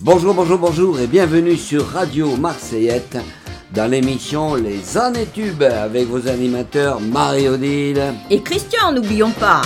Bonjour et bienvenue sur Radio Marseillette dans l'émission Les Années Tubes avec vos animateurs Marie-Odile et Christian, n'oublions pas.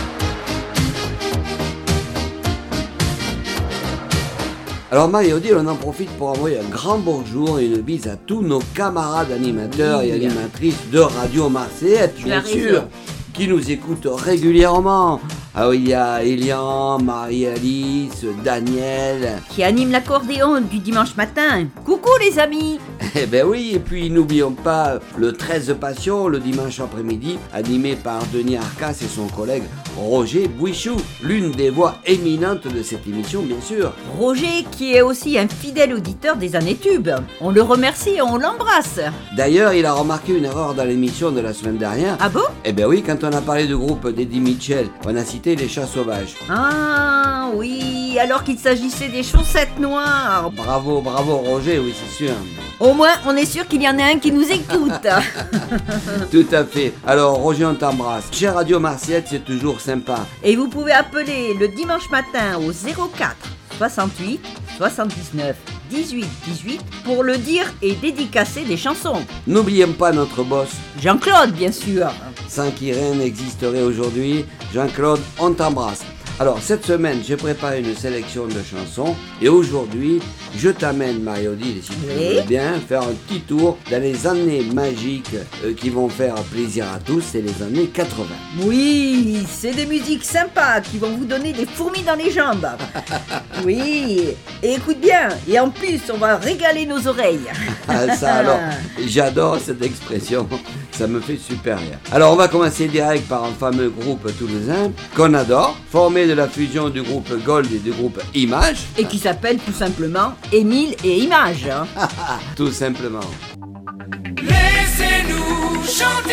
Alors Marie-Odile, on en profite pour envoyer un grand bonjour et une bise à tous nos camarades animateurs et animatrices de Radio Marseillette, bien sûr, qui nous écoutent régulièrement. Alors il y a Elian, Marie-Alice, Daniel... qui anime l'accordéon du dimanche matin. Coucou les amis. Eh ben oui, et puis n'oublions pas le 13 Passion, le dimanche après-midi, animé par Denis Arcas et son collègue Roger Bouichou, l'une des voix éminentes de cette émission, bien sûr. Roger, qui est aussi un fidèle auditeur des Années Tubes. On le remercie et on l'embrasse. D'ailleurs, il a remarqué une erreur dans l'émission de la semaine dernière. Ah bon? Eh ben oui, quand on a parlé du groupe d'Eddie Mitchell, on a cité les Chats Sauvages. Ah oui, alors qu'il s'agissait des Chaussettes Noires. Bravo Roger, oui c'est sûr. Au moins, on est sûr qu'il y en a un qui nous écoute. Tout à fait. Alors Roger, on t'embrasse. Chez Radio Marseillette, c'est toujours sympa. Et vous pouvez appeler le dimanche matin au 04 68 79 18 18 pour le dire et dédicacer des chansons. N'oublions pas notre boss. Jean-Claude, bien sûr. Sans qui rien n'existerait aujourd'hui. Jean-Claude, on t'embrasse. Alors, cette semaine, j'ai préparé une sélection de chansons et aujourd'hui, je t'amène, Marie-Odile, si tu veux bien, faire un petit tour dans les années magiques qui vont faire plaisir à tous, c'est les années 80. Oui, c'est des musiques sympas qui vont vous donner des fourmis dans les jambes. Oui, et écoute bien, et en plus, on va régaler nos oreilles. Ah, ça alors, j'adore cette expression, ça me fait super rire. Alors, on va commencer direct par un fameux groupe toulousain qu'on adore, formé de la fusion du groupe Gold et du groupe Image. Et qui s'appelle tout simplement Émile et Image. Tout simplement. Laissez-nous chanter.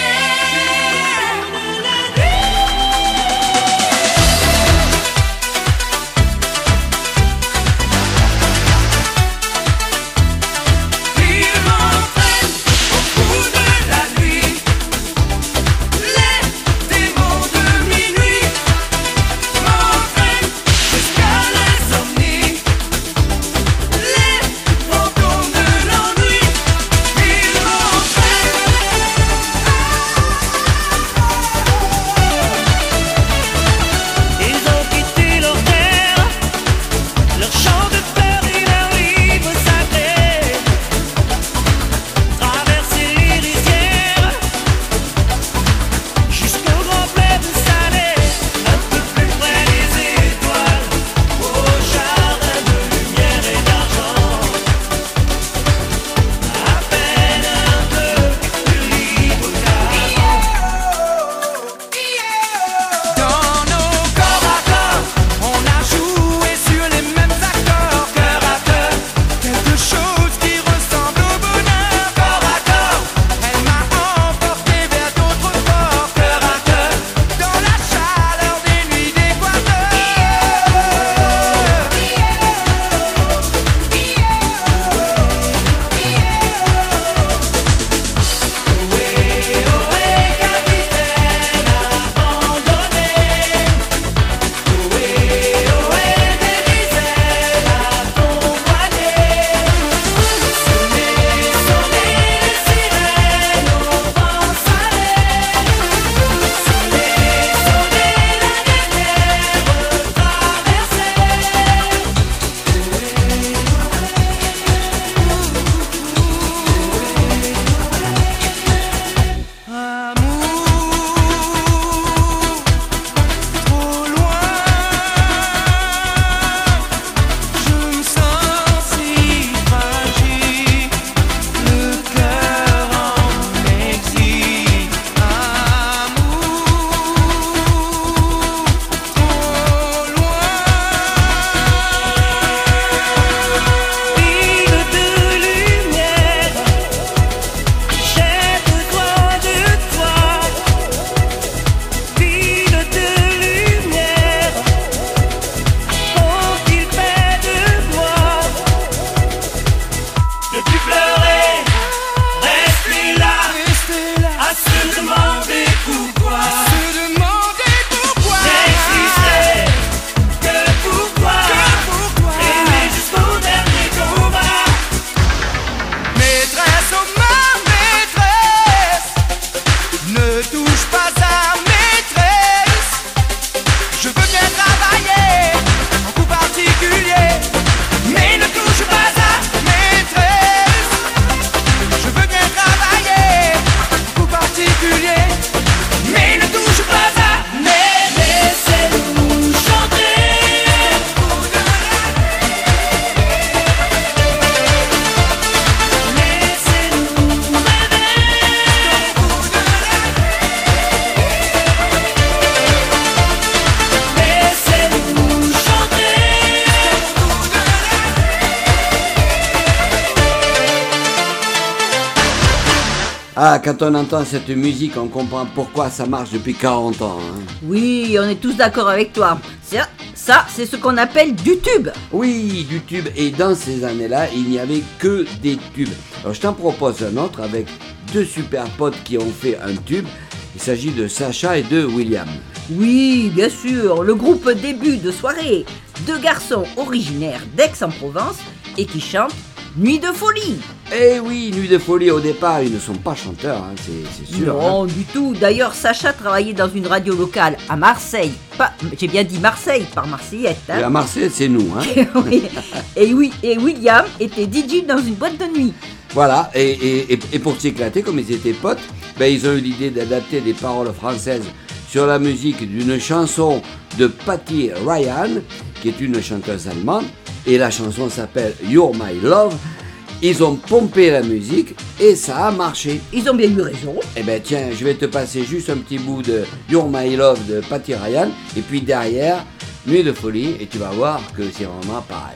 Ah, quand on entend cette musique, on comprend pourquoi ça marche depuis 40 ans. Hein. Oui, on est tous d'accord avec toi. Ça, c'est ce qu'on appelle du tube. Oui, du tube. Et dans ces années-là, il n'y avait que des tubes. Alors je t'en propose un autre avec deux super potes qui ont fait un tube. Il s'agit de Sacha et de William. Oui, bien sûr, le groupe Début de soirée. Deux garçons originaires d'Aix-en-Provence et qui chantent Nuit de folie. Eh oui, Nuit de folie, au départ, ils ne sont pas chanteurs, hein, c'est sûr. Non, hein. du tout. D'ailleurs, Sacha travaillait dans une radio locale à Marseille. J'ai bien dit Marseille, par Marseillette. Hein. Et à Marseille, c'est nous. Hein. Oui. Et William était DJ dans une boîte de nuit. Voilà, et pour s'éclater, comme ils étaient potes, ben, ils ont eu l'idée d'adapter des paroles françaises sur la musique d'une chanson de Patty Ryan, qui est une chanteuse allemande, et la chanson s'appelle You're My Love. Ils ont pompé la musique et ça a marché. Ils ont bien eu raison. Eh ben tiens, je vais te passer juste un petit bout de You're My Love de Patty Ryan, et puis derrière, Nuit de folie, et tu vas voir que c'est vraiment pareil.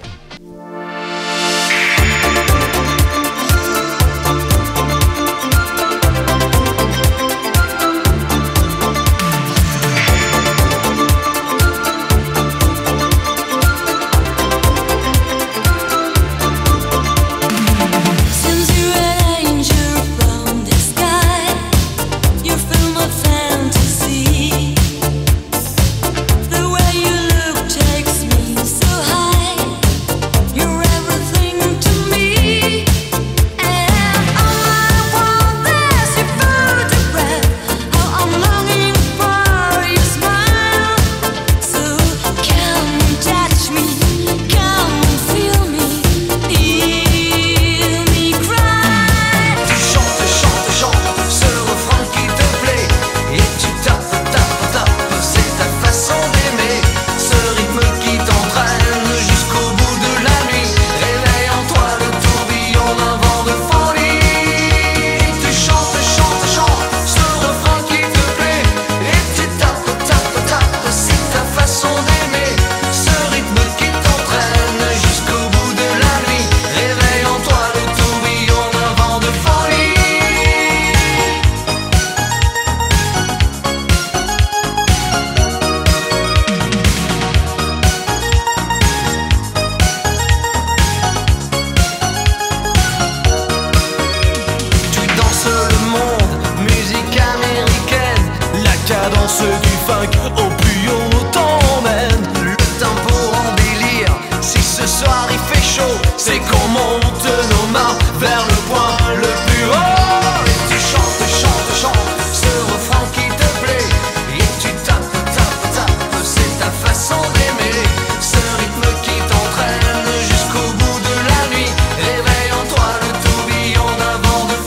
cadence du funk au plus haut t'emmène. Le tempo en délire, si ce soir il fait chaud, c'est qu'on monte nos mains vers le point le plus haut. Et tu chantes, chantes, chantes ce refrain qui te plaît. Et tu tapes, tapes, tapes, c'est ta façon d'aimer. Ce rythme qui t'entraîne jusqu'au bout de la nuit. Réveille en toi le tourbillon d'un vent de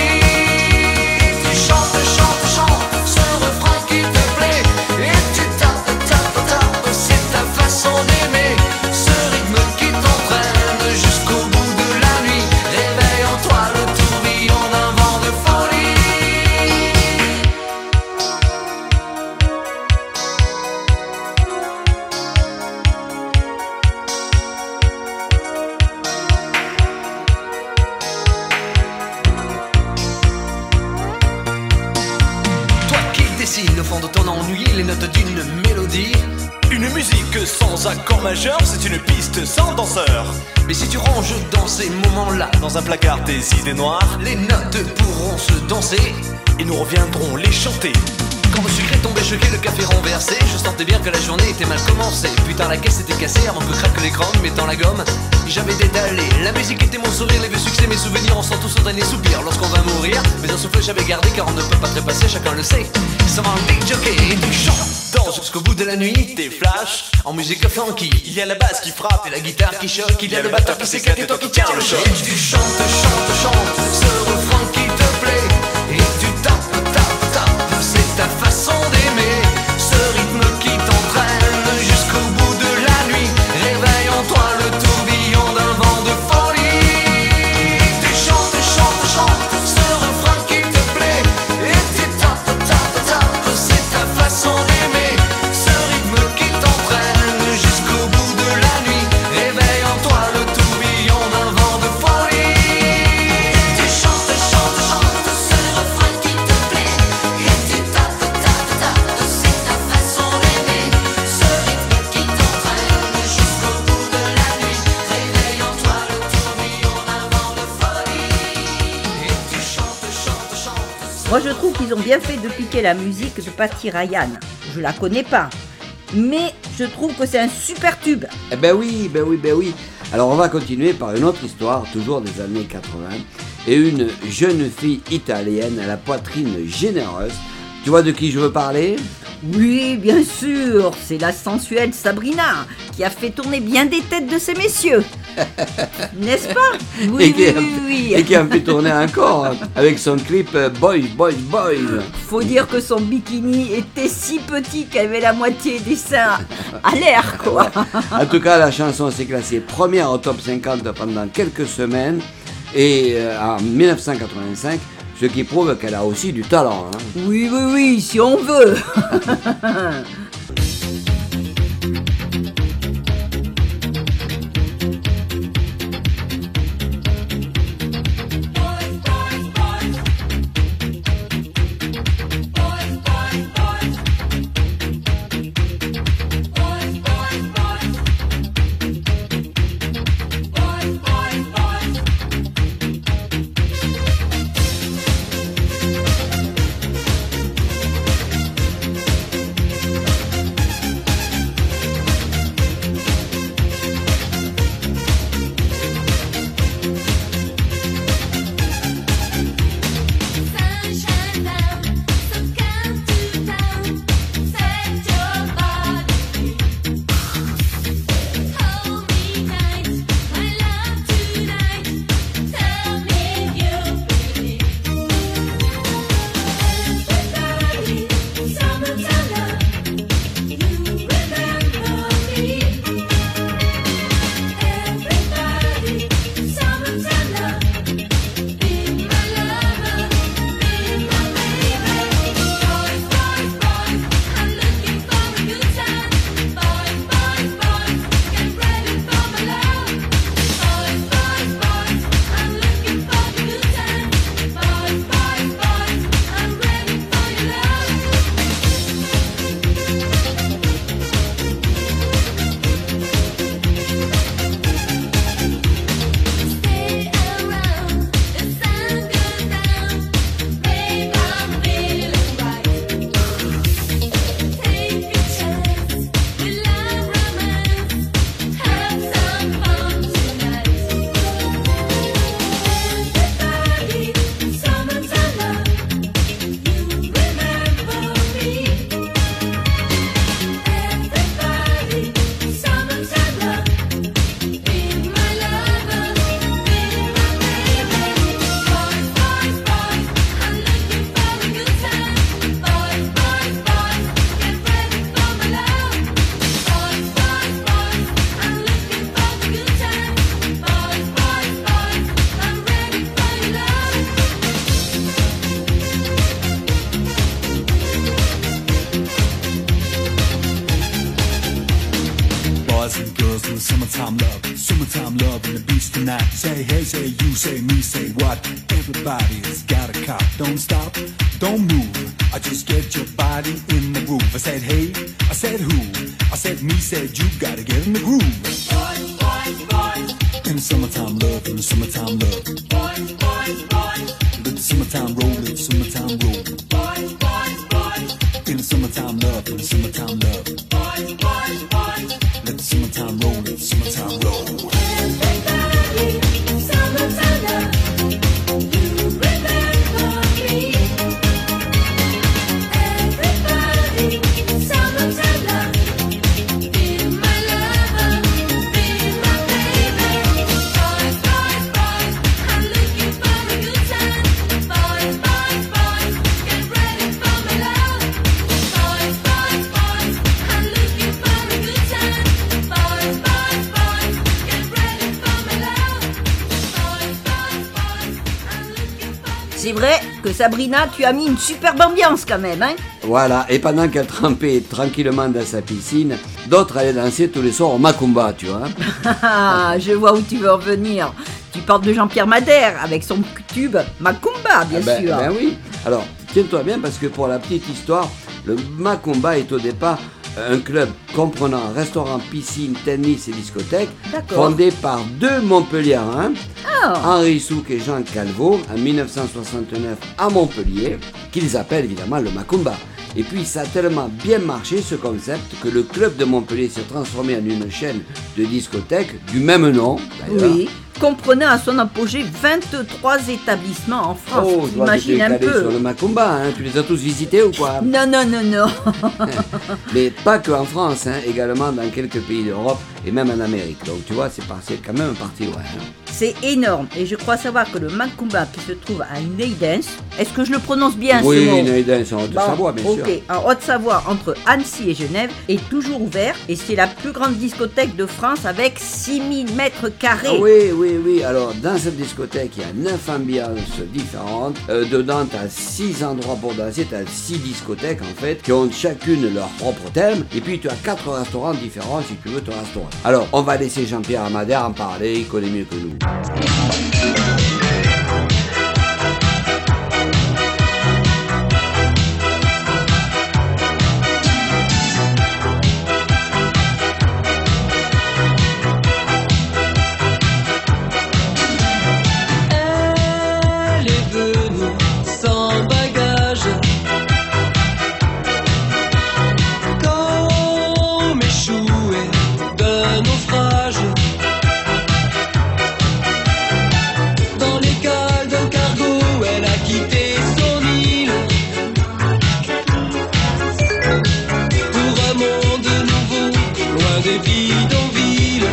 folie. Et tu chantes, chantes, chantes ce refrain qui te plaît. Et tu tapes, tapes, tapes, c'est ta façon d'aimer. Ce rythme qui t'entraîne jusqu'au bout de la nuit. Réveille en toi le tourbillon d'un vent de folie. Toi qui dessines au fond de ton ennui les notes d'une mélodie. Une musique sans accord majeur, c'est une piste sans danseur. Mais si tu ranges dans ces moments-là Dans un placard des idées noires, les notes pourront se danser. et nous reviendrons les chanter. Quand le sucre est tombé choqué, le café renversé, je sentais bien que la journée était mal commencée. Putain, la caisse était cassée avant que craque l'écran, mettant la gomme. J'avais détalé, la musique était mon sourire, les vieux succès, mes souvenirs, on sent tous au dernier soupir lorsqu'on va mourir. Mais un souffle j'avais gardé car on ne peut pas trépasser, chacun le sait. Ça va un big jockey et tu chantes jusqu'au bout de la nuit. Des flashs, En musique funky, il y a la basse qui frappe et la guitare qui choque, il y a le batteur qui s'éclate et toi qui tiens le choc. Et tu chantes, chantes, chantes ce refrain qui te plaît. Et tu tapes, tapes, tapes, c'est ta façon d'aimer. Ce rythme qui t'entraîne jusqu'au bout de la nuit. Réveille en toi le tourbillon d'un vent de folie. Et tu chantes, chantes, chantes ce refrain qui te plaît. Et tu tapes, tapes, tapes, c'est ta façon d'aimer. Ce rythme qui t'entraîne jusqu'au bout de la nuit. Réveille en toi le tourbillon d'un vent de folie. Tu chantes, chantes, chantes Moi, je trouve qu'ils ont bien fait de piquer la musique de Patty Ryan. Je la connais pas, mais je trouve que c'est un super tube. Eh ben oui. Alors on va continuer par une autre histoire, toujours des années 80, et une jeune fille italienne à la poitrine généreuse. Tu vois de qui je veux parler ? Oui, bien sûr, c'est la sensuelle Sabrina qui a fait tourner bien des têtes de ces messieurs. N'est-ce pas ? Oui. Et qui en fait tourner encore avec son clip Boys. Faut dire que son bikini était si petit qu'elle avait la moitié des seins à l'air, quoi. En tout cas, la chanson s'est classée première au top 50 pendant quelques semaines et en 1985, ce qui prouve qu'elle a aussi du talent. Hein. Oui, si on veut. Summertime love and the beach tonight. Say hey, say you, say me, say what? Everybody's got a cop. Don't stop, don't move. I just get your body in the groove. I said hey, I said who? I said me, said you. Gotta get in the groove. In the summertime love, in the summertime love. Let the summertime roll, let the summertime roll. In the summertime love, in the summertime love. Let the summertime roll, let the summertime roll. Everybody, summertime love. You remember me. Everybody, summertime love. Be my lover, be my baby. Boys, boys, boys, I'm looking for a good time. Boys, boys, boys, get ready for my love. Boys, boys, boys, I'm looking for a good time. Boys, boys, boys, get ready for my love. Boys, boys, boys, I'm looking for a good time. C'est vrai que Sabrina, tu as mis une superbe ambiance quand même, hein. Voilà, et pendant qu'elle trempait tranquillement dans sa piscine, d'autres allaient danser tous les soirs au Macumba, tu vois. Ah, je vois où tu veux en venir. Tu parles de Jean-Pierre Madère avec son tube Macumba, bien sûr. Ben oui. Alors, tiens-toi bien parce que pour la petite histoire, le Macumba est au départ un club comprenant restaurant, piscine, tennis et discothèque, D'accord. fondé par deux Montpelliérains, Ah, Henri Souk et Jean Calveau, en 1969 à Montpellier, qu'ils appellent évidemment le Macumba. Et puis ça a tellement bien marché ce concept que le club de Montpellier s'est transformé en une chaîne de discothèques du même nom, d'ailleurs. oui. Comprenant à son apogée 23 établissements en France. Oh, je vois que tu es Imagine un calé peu. sur le Macumba, hein. Tu les as tous visités ou quoi? Non, non, non, non. Mais pas qu'en France, hein, également dans quelques pays d'Europe et même en Amérique. Donc tu vois, c'est quand même parti loin. Hein. C'est énorme. Et je crois savoir que le Macumba qui se trouve à Neidens, est-ce que je le prononce bien Oui, ce mot? Neidens, en Haute-Savoie, bien sûr. Ok, en Haute-Savoie, entre Annecy et Genève, est toujours ouvert. Et c'est la plus grande discothèque de France avec 6000 mètres carrés. Ah oui, oui, oui. Alors, dans cette discothèque, il y a 9 ambiances différentes. Dedans, tu as 6 endroits pour danser. Tu as 6 discothèques, en fait, qui ont chacune leur propre thème. Et puis, tu as 4 restaurants différents si tu veux ton restaurant. Alors, on va laisser Jean-Pierre Amadère en parler. Il connaît mieux que nous. Elle est venue sans bagage, comme échouée d'un naufrage. Dans les cales d'un cargo, elle a quitté son île pour un monde nouveau, loin des bidonvilles.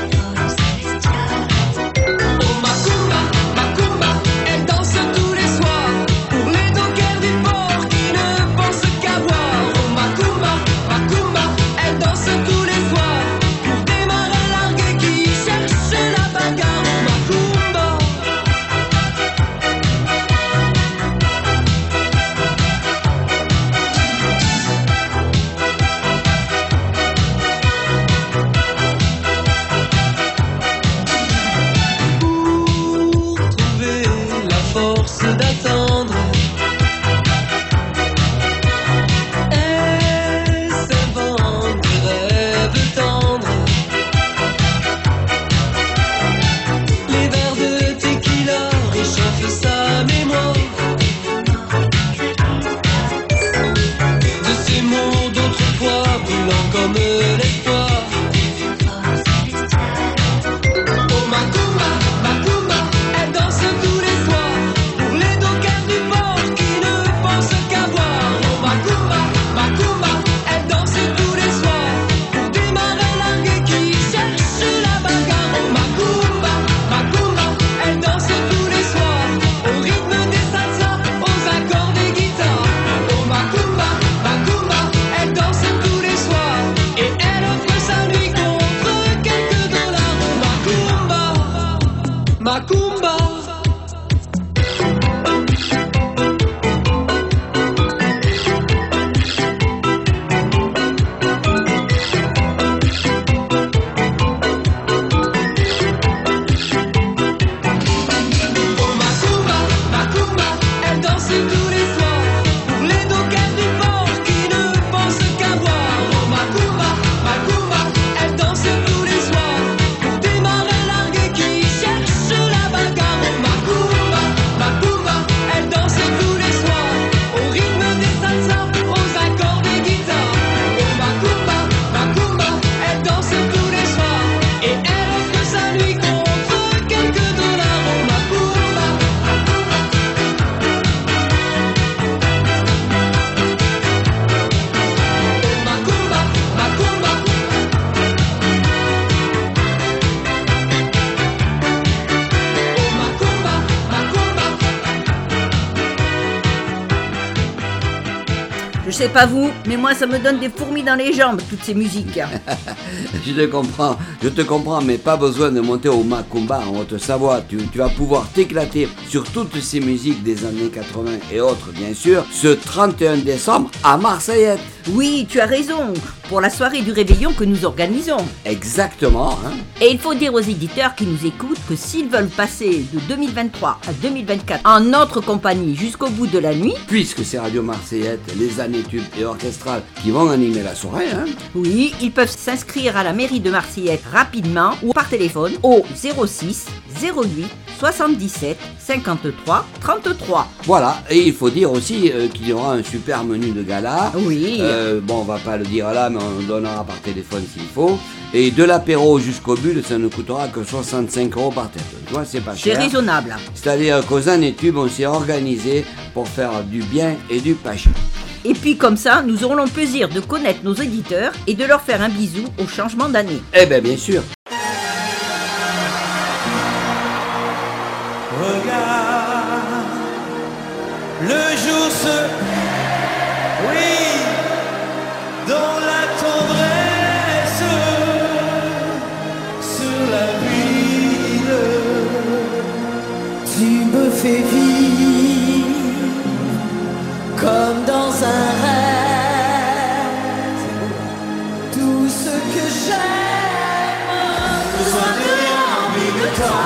Oh Macumba, Macumba, elle danse tous les soirs pour les dockers du port qui ne pensent qu'à boire. Oh Macumba, Macumba, elle danse tous les soirs pour des marins largués qui cherchent la bagarre. Oh Macumba. Pour trouver la force d'attendre, elle s'invente des rêves tendres. Les verres de tequila réchauffent sa mémoire de ces mots d'autrefois brûlants comme l'espoir. Oh Macumba, Macumba, elle danse tous les soirs pour les dockers du port qui ne pensent qu'à boire. Oh Macumba, Macumba, elle danse tous les soirs pour des marins largués qui cherchent la bagarre. Oh Macumba, Macumba, elle danse tous les soirs au rythme des salsa, aux accords des guitares. Oh Macumba, Macumba, elle danse tous les soirs et elle offre sa nuit contre quelques dollars. Oh Macumba, Macumba. Oh Macumba, Macumba, elle danse tous les soirs pour les dockers du port qui ne pensent qu'à boire. Oh Macumba, Macumba, elle danse tous les soirs pour des marins largués qui cherchent la bagarre. Oh Macumba, Macumba, elle danse tous les soirs au rythme des salsa, aux accords des guitares. Oh Macumba, Macumba, elle danse tous les soirs et elle offre sa nuit contre quelques dollars. Oh Macumba. Macumba, Macumba. Oh Macumba, Macumba. Je sais pas vous, mais moi ça me donne des fourmis dans les jambes, toutes ces musiques. Je te comprends, mais pas besoin de monter au Macumba en Haute-Savoie. Tu vas pouvoir t'éclater sur toutes ces musiques des années 80 et autres, bien sûr, ce 31 décembre à Marseillette. Oui, tu as raison, pour la soirée du réveillon que nous organisons. Exactement, hein. Et il faut dire aux éditeurs qui nous écoutent que s'ils veulent passer de 2023 à 2024 en notre compagnie jusqu'au bout de la nuit, Puisque c'est Radio Marseillette, les années tubes et orchestrales qui vont animer la soirée, hein. oui, ils peuvent s'inscrire à la mairie de Marseillette rapidement ou par téléphone au 06 08 77 53 33. Voilà, et il faut dire aussi qu'il y aura un super menu de gala. Oui. Bon, on va pas le dire là, mais on donnera par téléphone s'il faut. Et de l'apéro jusqu'au bulle, ça ne coûtera que 65 € par tête. Tu vois, c'est pas C'est cher. raisonnable. C'est-à-dire qu'aux années tubes, on s'est organisé pour faire du bien et du pas cher. Et puis comme ça, nous aurons le plaisir de connaître nos éditeurs et de leur faire un bisou au changement d'année. Eh ben, bien sûr. Regarde, le jour se... Oui, dans la tendresse sur la ville. Tu me fais vivre comme dans un rêve. Tout ce que j'aime, besoin de rien, envie de toi.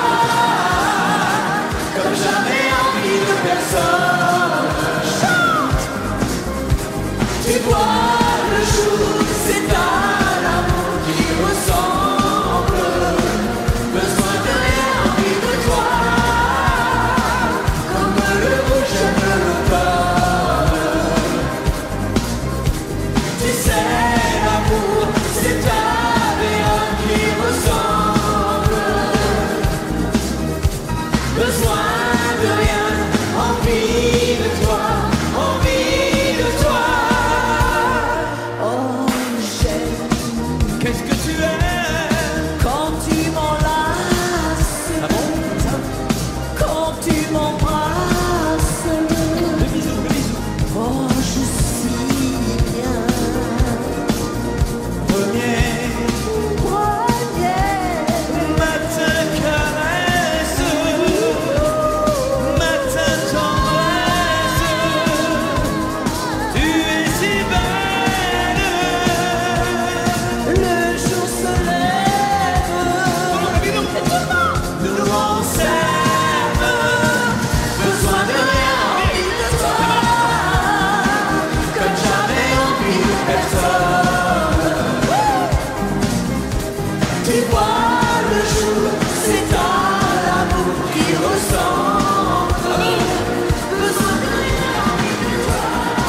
Comme jamais envie de personne. Chante. Tu vois le jour, c'est à l'amour qui ressemble. Besoin de rien, envie de toi. Comme le rouge de l'automne. Tu sais, l'amour, c'est à rien qui ressemble. Besoin de rien, envie de toi, envie de toi. Oh, j'aime. Qu'est-ce que tu aimes quand tu m'enlaces? Ah bon? Quand tu m'embrasses. Le bisou, le bisou. Oh, je suis bien. Premier matin caresse. Matin tendresse, tu es si belle. Le jour se lève, nous on s'aime. Besoin de rien, envie de toi. Comme jamais envie de personne. Tu vois le jour, c'est à l'amour qui ressemble. Besoin de rien, envie de toi.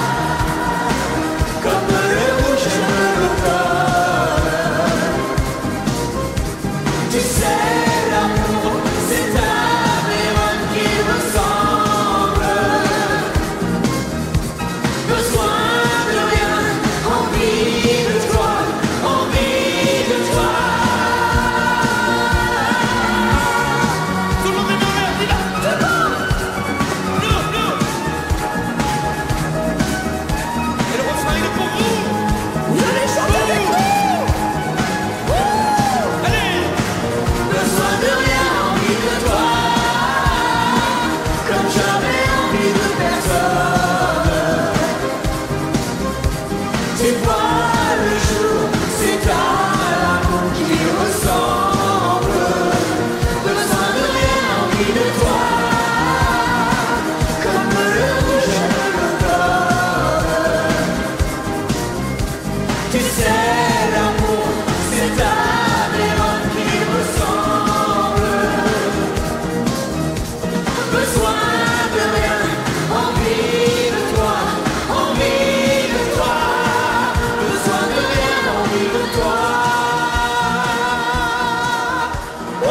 Comme le rouge de l'automne. Tu sais, l'amour, c'est à rien qui ressemble. Besoin de rien, envie de toi, envie de toi. Tout le monde est mauvais, dis là. Nous. Et le refrain, il est pour vous. Vous allez chanter avec nous. Allez. Besoin de rien, envie de toi. Comme jamais envie de personne. Tu vois le jour, c'est à l'amour qui ressemble. Besoin de rien, envie de toi. Comme le rouge de l'automne. Tu sais, l'amour, c'est à l'amour qui ressemble. Besoin de rien, envie de toi, envie de toi. Besoin de rien, envie de toi. Oh, oh,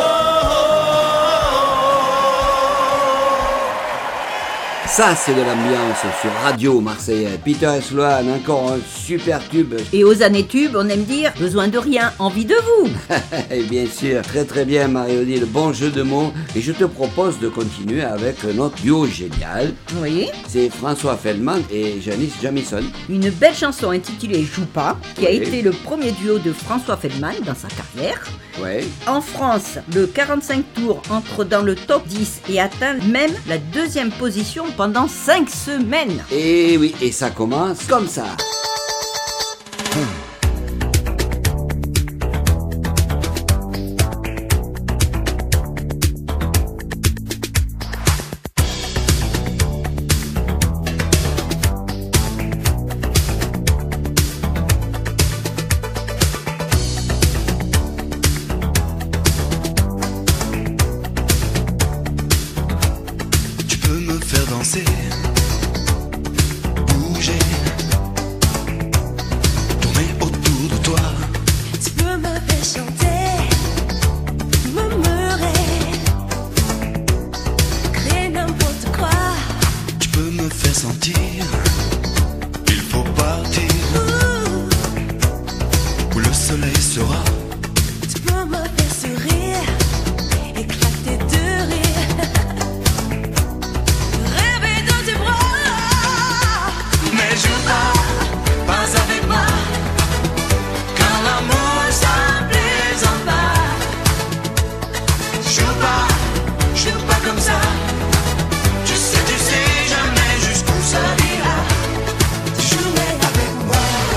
Ça, c'est de l'ambiance sur Radio Marseillais. Peter et Sloan, encore un super tube. Et aux années tubes, on aime dire besoin de rien, envie de vous. Et bien sûr, très très bien Marie-Odile, bon jeu de mots. Et je te propose de continuer avec notre duo génial. Oui. C'est François Feldman et Janice Jamison. Une belle chanson intitulée Joue pas, qui a Oui. été le premier duo de François Feldman dans sa carrière. Ouais. En France, le 45 tours entre dans le top 10 et atteint même la 2e position pendant 5 semaines. Et oui, et ça commence comme ça. soleil sera. Tu peux me faire sourire, éclater de rire, rêver dans tes bras. Mais joue pas avec moi, car l'amour ça plaisante pas. Joue pas comme ça. Tu sais jamais jusqu'où ça ira. Jouer avec moi.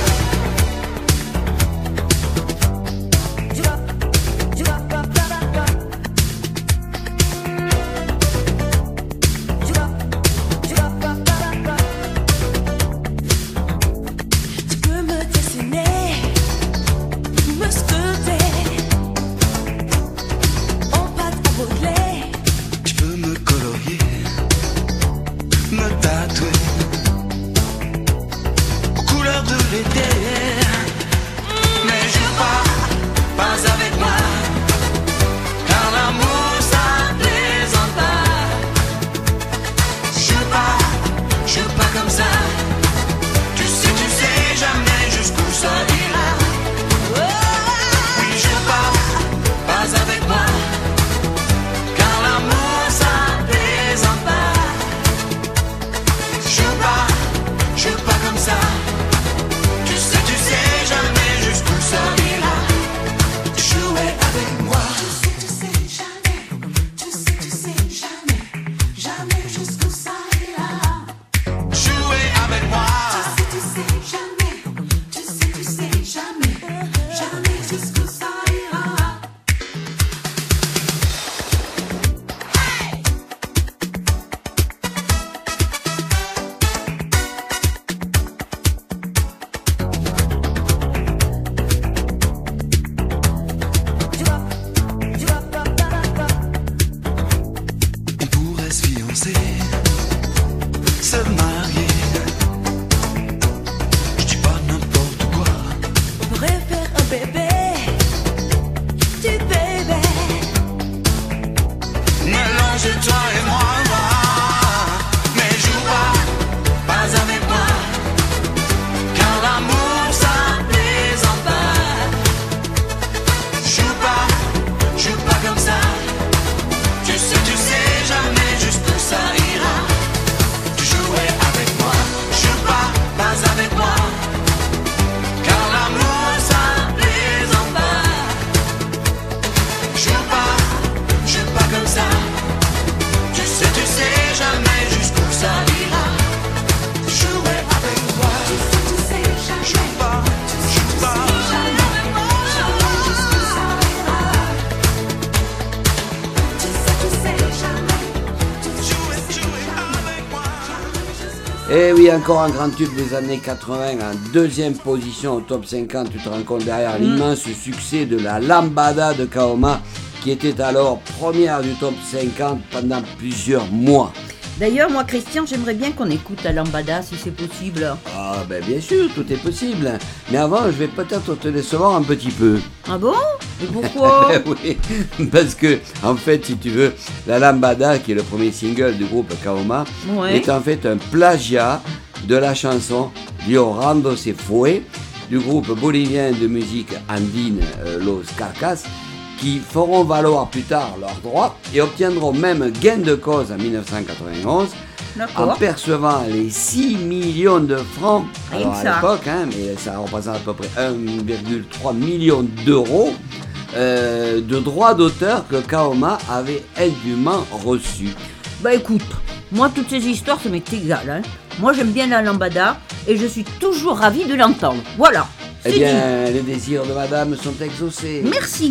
Tu peux me dessiner, me sculpter, en pâte à modeler. Tu peux me colorier, me tatouer aux couleurs de l'été. Mais joue pas avec moi, car l'amour ça plaisante pas. Joue pas comme ça. Tu sais jamais jusqu'où ça ira. Oui, joue pas avec moi, car l'amour ça plaisante pas. Joue pas comme ça. Tu sais jamais jusqu'où ça ira. Jouer avec moi. Tu sais jamais jusqu'où ça ira. Jouer avec moi. Tu sais jamais jusqu'où ça ira. On pourrait se fiancer, se marier. Je dis pas n'importe quoi. On pourrait faire un bébé, du bébé. Mélange toi et moi. Mais joue pas avec moi, car l'amour ça plaisante pas. Joue pas comme ça. Tu sais jamais jusqu'où ça ira. Jouer avec moi. Joue pas avec moi, car l'amour ça plaisante pas. Joue pas comme ça. Tu sais jamais jusqu'où ça ira. Jouer avec moi. Joue pas jusqu'où ça ira. Jouer avec moi. Et oui, encore un grand tube des années 80, en deuxième position au top 50, tu te rends compte derrière l'immense succès de la Lambada de Kaoma, qui était alors première du top 50 pendant plusieurs mois. D'ailleurs, moi, Christian, j'aimerais bien qu'on écoute la lambada, si c'est possible. Ah ben bien sûr, tout est possible. Mais avant, je vais peut-être te décevoir un petit peu. Ah bon? Et pourquoi? Oui, parce que, en fait, si tu veux, la Lambada, qui est le premier single du groupe Kaoma, Ouais. est en fait un plagiat de la chanson Llorando se fue du groupe bolivien de musique andine Los Carcas, qui feront valoir plus tard leurs droits et obtiendront même gain de cause en 1991 en D'accord. percevant les 6 millions de francs. Rien Alors que à ça. l'époque, mais ça représente à peu près 1,3 million d'euros de droits d'auteur que Kaoma avait indûment reçus. Bah écoute, moi, toutes ces histoires, ça m'est égal. Hein. Moi, j'aime bien la lambada et je suis toujours ravie de l'entendre. Voilà. Eh C'est bien, les désirs de madame sont exaucés. dit. Merci.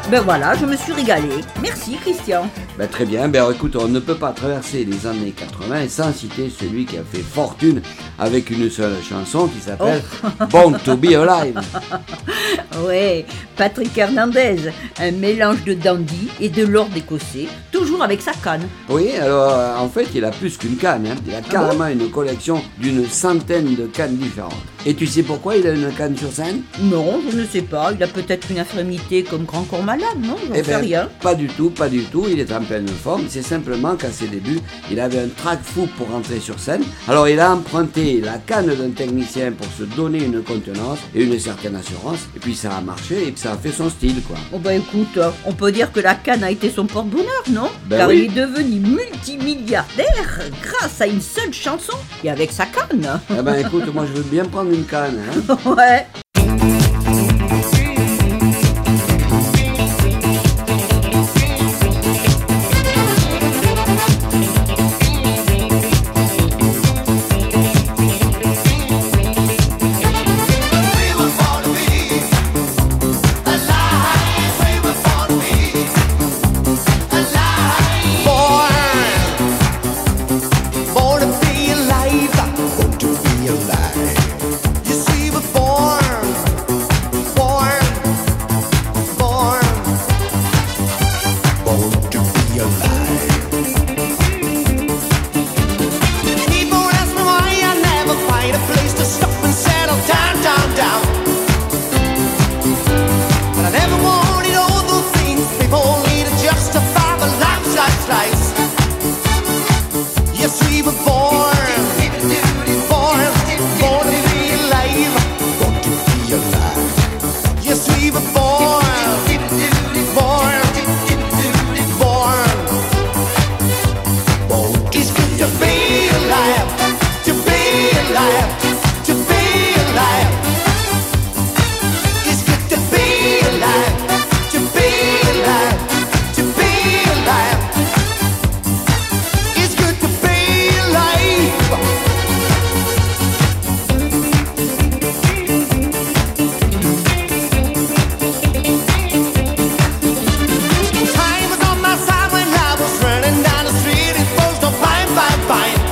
Ben voilà, je me suis régalée. Merci Christian. Ben, très bien, écoute, on ne peut pas traverser les années 80 sans citer celui qui a fait fortune avec une seule chanson qui s'appelle Born to be Alive. Ouais, Patrick Hernandez, un mélange de dandy et de lord écossais, toujours avec sa canne. Oui, alors en fait il a plus qu'une canne, hein. Il a carrément une collection d'une centaine de cannes différentes. Et tu sais pourquoi il a une canne sur scène? Non, je ne sais pas, il a peut-être une infirmité comme grand corps malade, non? J'en sais rien. Pas du tout, il est en pleine forme, c'est simplement qu'à ses débuts, il avait un trac fou pour rentrer sur scène, alors il a emprunté la canne d'un technicien pour se donner une contenance et une certaine assurance, et puis ça a marché et puis ça a fait son style, quoi. Oh bah écoute, on peut dire que la canne a été son porte-bonheur, non? Ben Car oui. il est devenu multimilliardaire grâce à une seule chanson et avec sa canne. Eh ben écoute, moi je veux bien prendre une canne, hein. Ouais. Born to be alive, born to be alive. You see, we're born, born, born, born to be alive. People ask me why I never find a place to stop and settle down, down, down. But I never wanted all those things people need to justify the lives, lives, lives. Yes, we were born, born, born to be alive, born to be alive. Yes, we were born, born, born, born. It's good to be alive, to be alive, to be alive. It's good to be alive, to be alive, to be alive. It's good to be alive. Time was on my side when I was running down the street. It was no fine, fine, fine.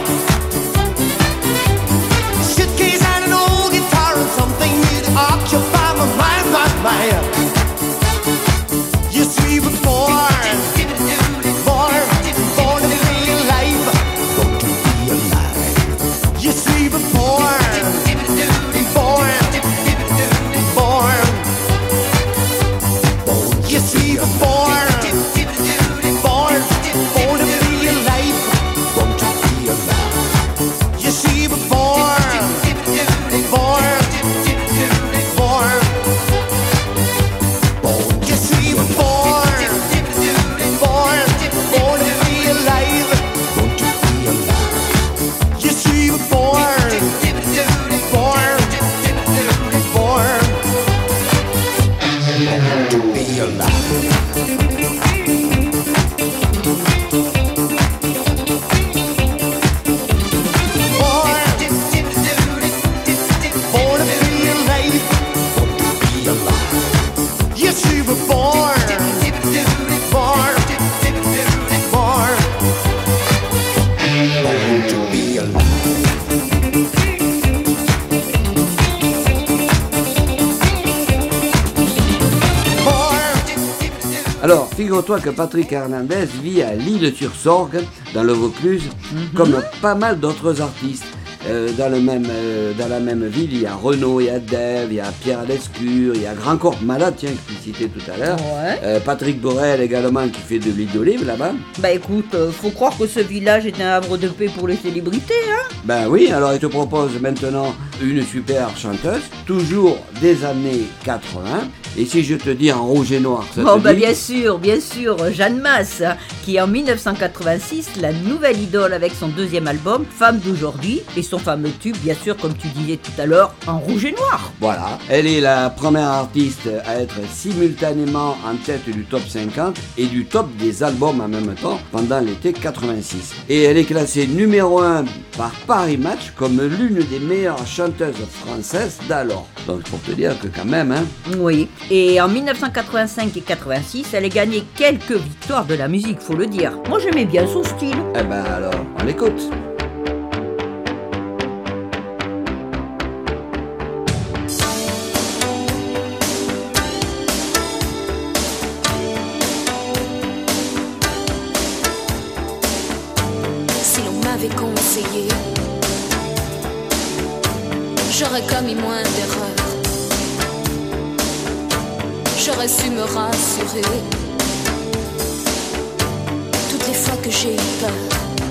Suitcase and an old guitar and something new to occupy my mind, my mind. Yes, we were born, born, born to be alive, born to be alive. Yes, we were born, born, born, born. Yes, we were born, born, born to be alive, born to be alive. Yes, we were born, born, born, born. Yes, we were born, born, born to be alive, born to be alive. Yes, we were born, born, born, to be alive. Born to be alive, born to be alive. Yes, we were born, born, born, born to be alive. Alors, figure-toi que Patrick Hernandez vit à L'Isle-sur-Sorgue, dans le Vaucluse, comme pas mal d'autres artistes. Dans la même ville, il y a Renaud, il y a Dave, il y a Pierre Lescure, il y a Grand Corps Malade, tiens, que tu citais tout à l'heure. Ouais. Patrick Borel également, qui fait de l'huile d'olive là-bas. Bah écoute, faut croire que ce village est un havre de paix pour les célébrités, hein? Ben oui, alors il te propose maintenant une super chanteuse, toujours des années 80. Et si je te dis en rouge et noir, ça Oh te bah dit? bien sûr, Jeanne Masse, qui est en 1986 la nouvelle idole avec son deuxième album, Femme d'aujourd'hui, et son fameux tube, bien sûr, comme tu disais tout à l'heure, en rouge et noir. Voilà, elle est la première artiste à être simultanément en tête du top 50 et du top des albums en même temps pendant l'été 86. Et elle est classée numéro 1 par Paris Match comme l'une des meilleures chanteuses françaises d'alors. Donc pour te dire que quand même, hein. Oui, Et en 1985 et 86, elle a gagné quelques victoires de la musique, faut le dire. Moi j'aimais bien son style. Eh ben alors, on l'écoute. Si l'on m'avait conseillé, j'aurais commis moins d'erreurs. J'aurais su me rassurer toutes les fois que j'ai eu peur.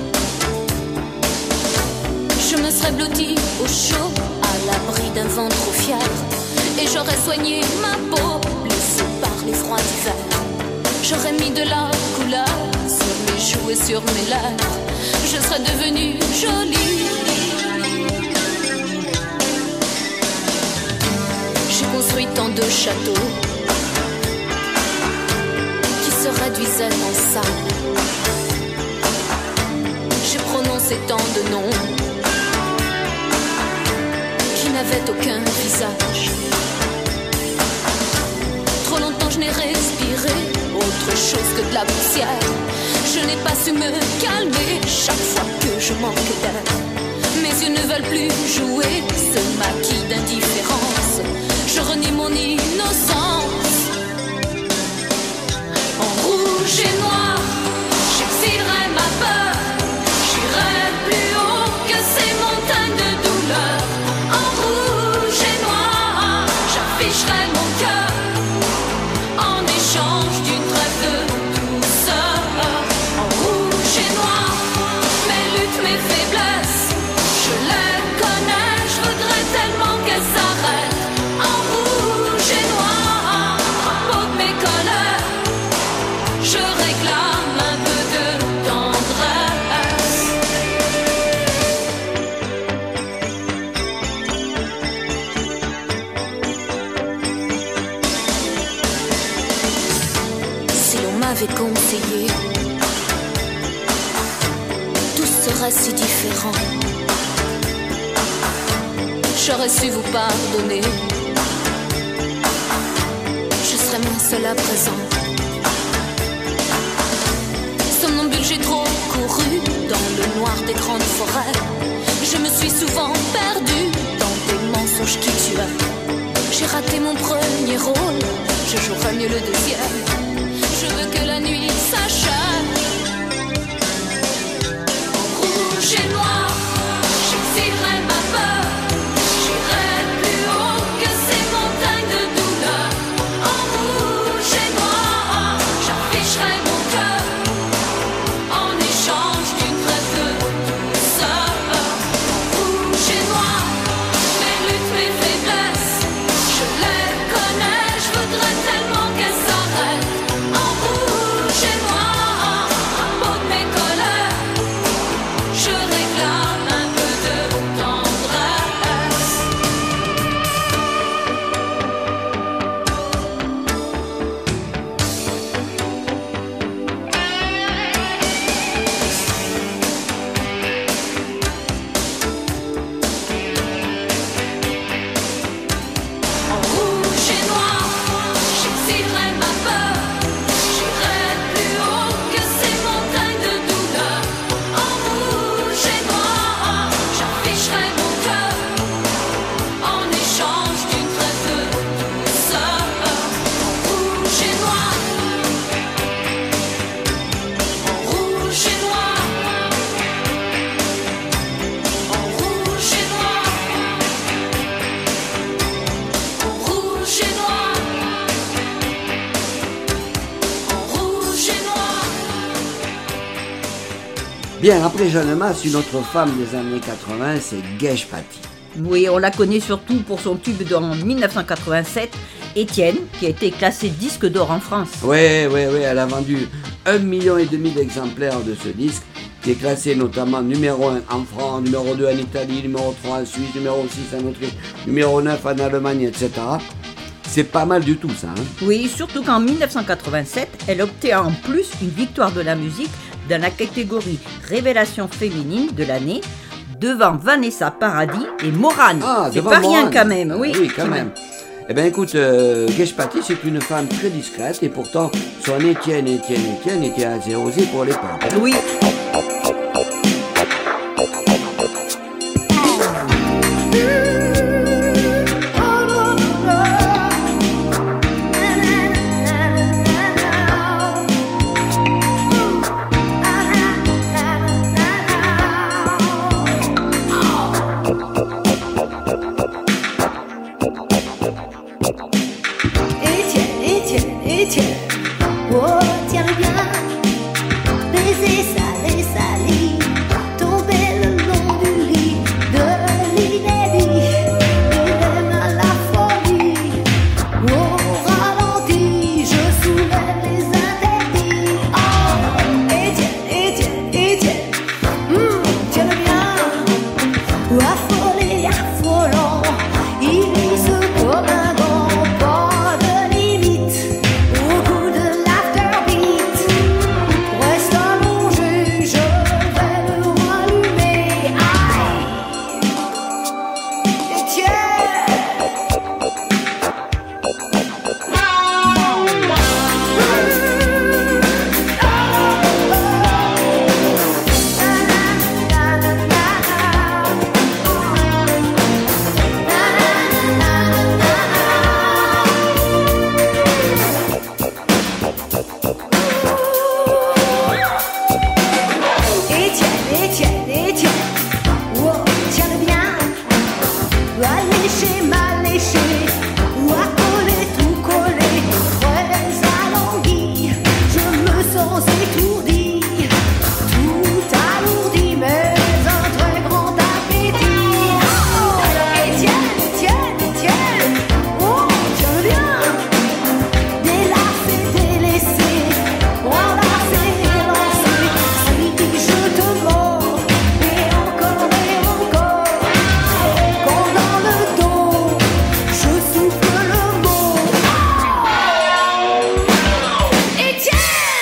Je me serais blottie au chaud, à l'abri d'un vent trop fier, et j'aurais soigné ma peau, blessée par les froids d'hiver. J'aurais mis de la couleur sur mes joues et sur mes lèvres. Je serais devenue jolie. J'ai construit tant de châteaux qui se réduisaient en salles. J'ai prononcé tant de noms qui n'avaient aucun visage. Trop longtemps je n'ai respiré autre chose que de la poussière. Je n'ai pas su me calmer chaque fois que je manque d'air. Mes yeux ne veulent plus jouer ce maquis d'indifférence. Je renie mon innocence. En rouge et noir, j'exilerai ma peur. J'irai plus haut que ces montagnes de douleur. En rouge et noir, j'afficherai mon cœur en échange d'une trêve de douceur. En rouge et noir, mes luttes, mes faiblesses, je les connais, je voudrais tellement qu'elles s'arrêtent. En rouge et noir, drapeau de mes colères, je réclame un peu de tendresse. Si l'on m'avait conseillé, tout serait si différent. J'aurais su vous pardonner. Je serais moins seule à présent. Somnambule, j'ai trop couru dans le noir des grandes forêts. Je me suis souvent perdue dans des mensonges qui tuaient. J'ai raté mon premier rôle, je jouerai mieux le deuxième. Je veux que la nuit s'achève. En rouge et noir, j'exilerai ma peur. J'irai plus haut que ces montagnes de douleur. En rouge et noir, j'afficherai mon cœur en échange d'une trêve de douceur. En rouge et noir, mes luttes, mes faiblesses, je les connais, je voudrais tellement qu'elles s'arrêtent. En rouge et noir, drapeau de mes colères, je réclame un peu de tendresse. En rouge et noir, j'exilerai ma peur. J'irai plus haut que ces montagnes de douleur. En rouge et noir, j'afficherai mon cœur en échange d'une trêve de douceur. En rouge et noir, en rouge et noir, en rouge et noir, en rouge et noir, en rouge et noir. Bien, après Jeanne Masse, une autre femme des années 80, c'est Gage Paty. Oui, on la connaît surtout pour son tube en 1987, Étienne, qui a été classé disque d'or en France. Oui, elle a vendu 1,5 million d'exemplaires de ce disque, qui est classé notamment numéro 1 en France, numéro 2 en Italie, numéro 3 en Suisse, numéro 6 en Autriche, numéro 9 en Allemagne, etc. C'est pas mal du tout ça. Hein. Oui, surtout qu'en 1987, elle obtient en plus une victoire de la musique dans la catégorie Révélation féminine de l'année, devant Vanessa Paradis et Morane. Ah, c'est devant pas rien Morane. quand même, oui. Oui, quand même. Eh bien écoute, Geshpati, c'est une femme très discrète et pourtant son Étienne était assez osé pour l'époque. Hein. Oui. Étienne, oh tiens le bien, baiser salé, salé, tomber le long du lit de l'inédit, il aime à la folie, au ralenti, je soulève les interdits. Oh, Étienne, tiens le bien, affolé, affolant, il glisse comme un gant, pas de limite. Au goût de l'afterbeat, reste allongé, je vais le rallumer. Aïe, Étienne, oh, tiens le bien, alléché, mal léché, ou à coller, tout coller, très alangui, je me sens étourdi, tout alourdi, mais un très grand appétit. Oh, Étienne, oh, tiens le bien, délassé, délaissé, enlacé, lancé, si je te mords, et encore, quand dans le dos, je souffle le mot. Étienne!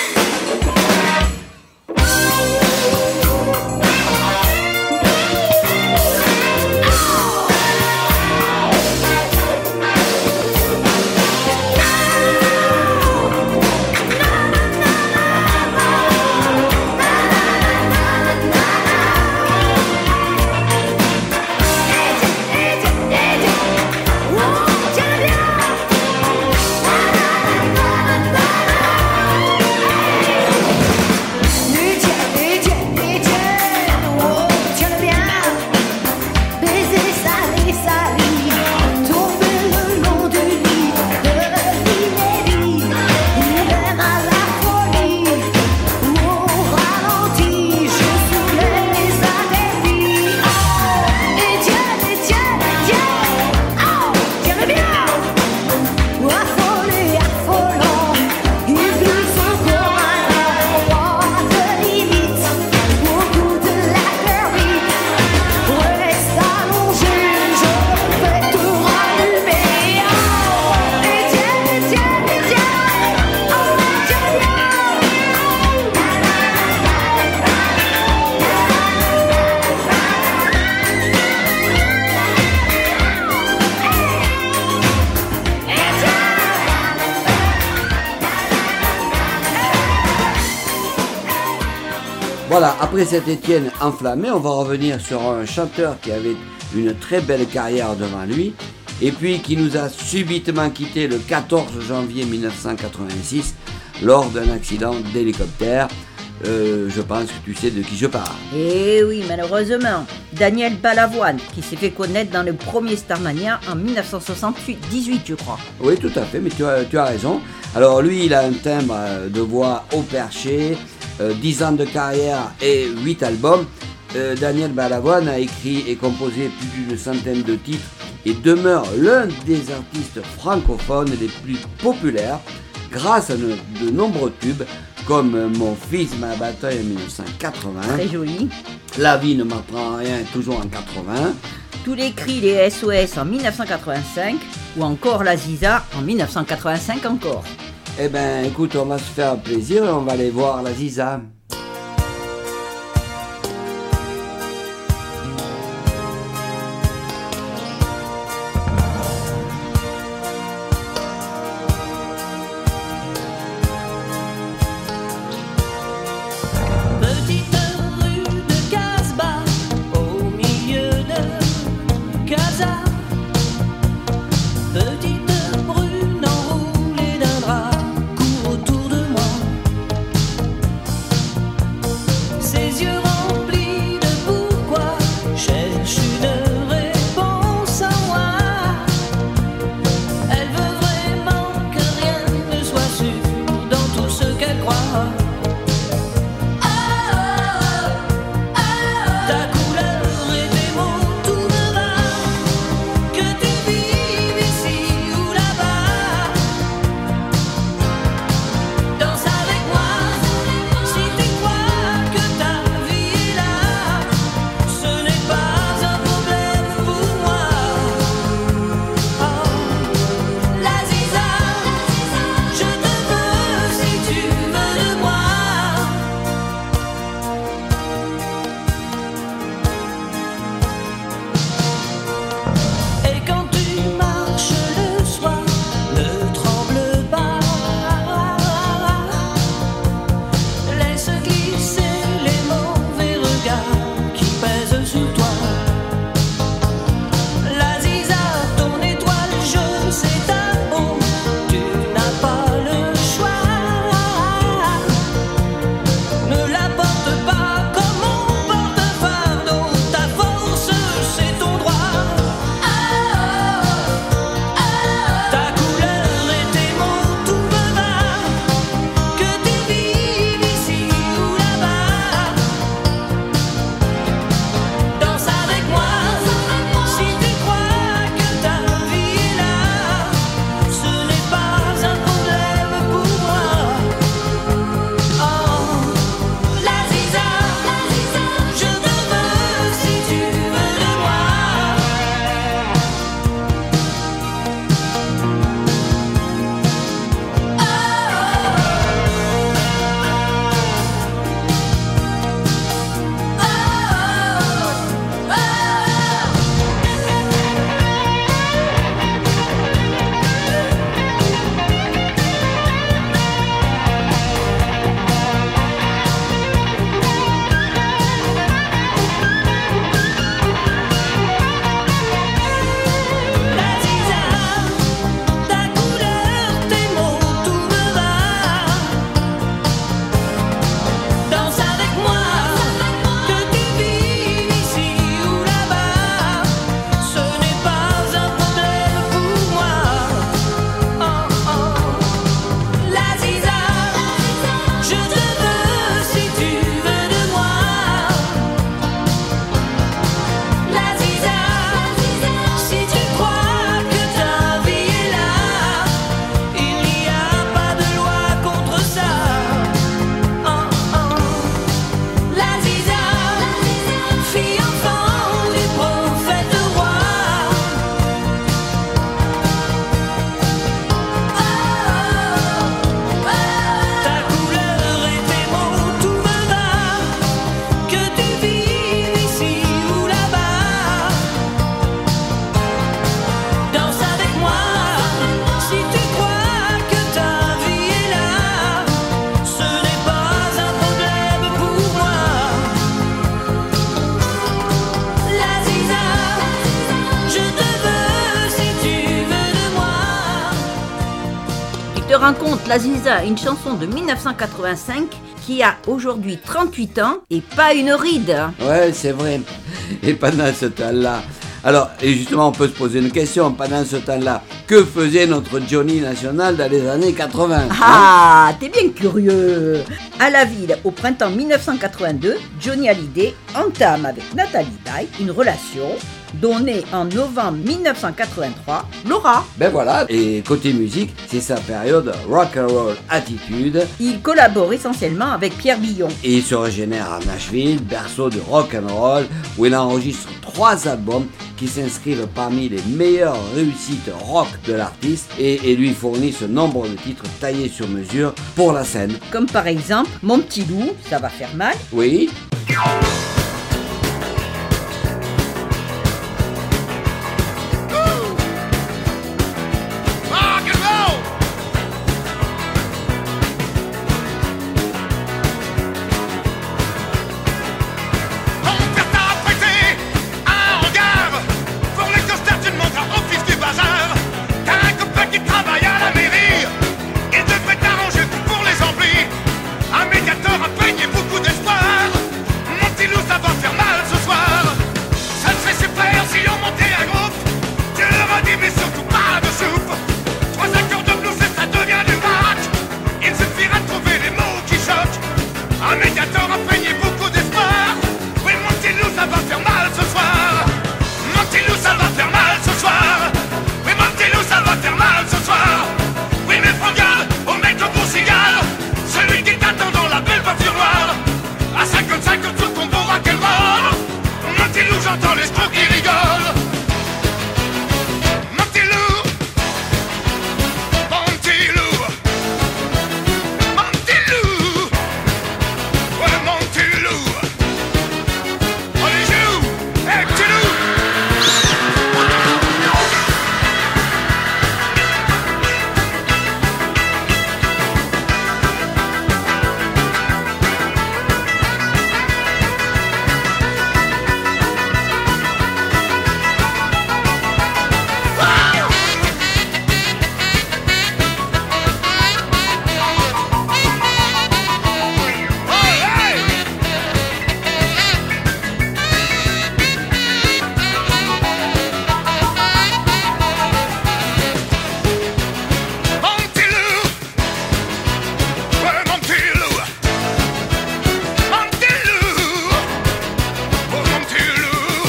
Voilà, après cet Étienne enflammé, on va revenir sur un chanteur qui avait une très belle carrière devant lui et puis qui nous a subitement quitté le 14 janvier 1986 lors d'un accident d'hélicoptère. Je pense que tu sais de qui je parle. Eh oui, malheureusement. Daniel Balavoine, qui s'est fait connaître dans le premier Starmania en 1978, je crois. Oui, tout à fait, mais tu as raison. Alors lui, il a un timbre de voix haut perché, 10 ans de carrière et 8 albums. Daniel Balavoine a écrit et composé plus d'une centaine de titres et demeure l'un des artistes francophones les plus populaires grâce à de nombreux tubes comme Mon fils, ma bataille en 1980. Très joli. La vie ne m'apprend rien, toujours en 80. Tous les cris des SOS en 1985 ou encore la Ziza en 1985 encore. Eh ben écoute, on va se faire plaisir et on va aller voir la Ziza. te rends compte, la Ziza, une chanson de 1985 qui a aujourd'hui 38 ans et pas une ride. Ouais, c'est vrai. Et pendant ce temps-là, alors, et justement, on peut se poser une question. Pendant ce temps-là, que faisait notre Johnny National dans les années 80 hein? Ah, t'es bien curieux. À la ville, au printemps 1982, Johnny Hallyday entame avec Nathalie Baye une relation dont naît en novembre 1983 Laura. Ben voilà, et côté musique, c'est sa période rock and roll attitude. Il collabore essentiellement avec Pierre Billon. Et il se régénère à Nashville, berceau de rock and roll, où il enregistre 3 albums qui s'inscrivent parmi les meilleures réussites rock de l'artiste et lui fournissent nombre de titres taillés sur mesure pour la scène. Comme par exemple Mon petit loup, ça va faire mal. Oui. Rock and roll. On perd ta prêté un regard pour les costards, tu ne montres au fils du bazar. T'as un copain qui travaille à la mairie, il devrait t'arranger tout pour les amplis. Un médiateur a peigné beaucoup d'espoir. Mon petit loup, ça va faire mal ce soir. Ça serait super si on montait un groupe. Tu leur as dit mais surtout pas de soupe. 3 accords de blues et ça devient du rock. Il suffira de trouver les mots qui choquent. Un médiateur a peigné beaucoup d'espoir. Oui mon petit loup, ça va faire mal ce soir. Mon petit loup, ça va faire mal ce soir. Oui mon petit loup, ça va faire mal ce soir. Oui mais prends garde au mec au bon cigare. Celui qui t'attend dans la belle voiture noire. À 50-50 sur ton bon rock'n'roll. Mon petit loup, j'entends les strokes qui rigolent. Mon petit loup. Mon petit loup. Mon petit loup. Ouais mon petit loup. On les joue. Hey petit loup. Mon petit loup. Ouais mon petit loup. Mon petit loup. Oh mon petit loup.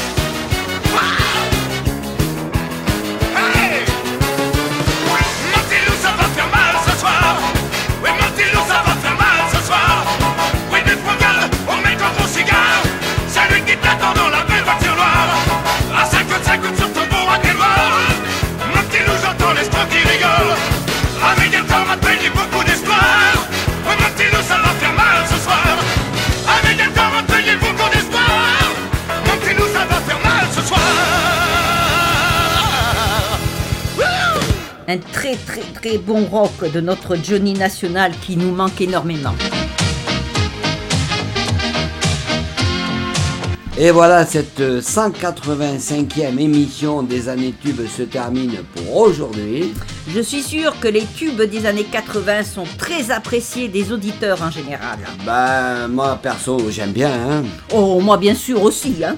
Wow. Hey. Mon petit loup, ça va faire mal ce soir. Oui mon petit loup, ça va faire mal ce soir. Oui mais prends garde au mec en gros cigare. Celui qui t'attend dans la belle voiture noire. À 50-50 sur ton bon rock'n'roll. Mon petit loup, j'entends les strokes qui rigolent. Un médiateur a peigné beaucoup d'espoir. Oui mon petit loup, ça va faire mal ce soir. Un médiateur a peigné beaucoup d'espoir. Mon petit loup, ça va faire mal ce soir. Wouh. Un très très très bon rock de notre Johnny National qui nous manque énormément. Et voilà, cette 185e émission des années tubes se termine pour aujourd'hui. Je suis sûre que les tubes des années 80 sont très appréciés des auditeurs en général. Ben, moi, perso, j'aime bien, hein. Oh, moi bien sûr aussi, hein.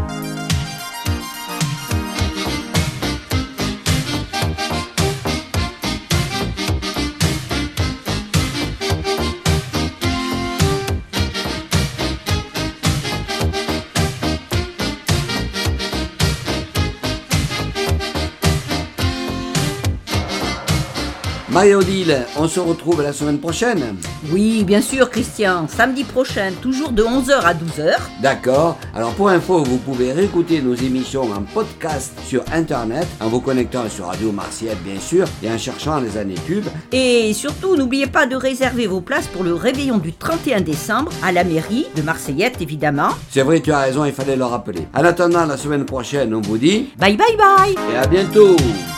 Marie-Odile, on se retrouve la semaine prochaine. Oui, bien sûr, Christian. Samedi prochain, toujours de 11h à 12h. D'accord. Alors pour info, vous pouvez réécouter nos émissions en podcast sur Internet, en vous connectant sur Radio Martienne, bien sûr, et en cherchant les années tubes. Et surtout, n'oubliez pas de réserver vos places pour le réveillon du 31 décembre à la mairie de Marseillette, évidemment. C'est vrai, tu as raison, il fallait le rappeler. En attendant la semaine prochaine, on vous dit Bye bye bye. et à bientôt.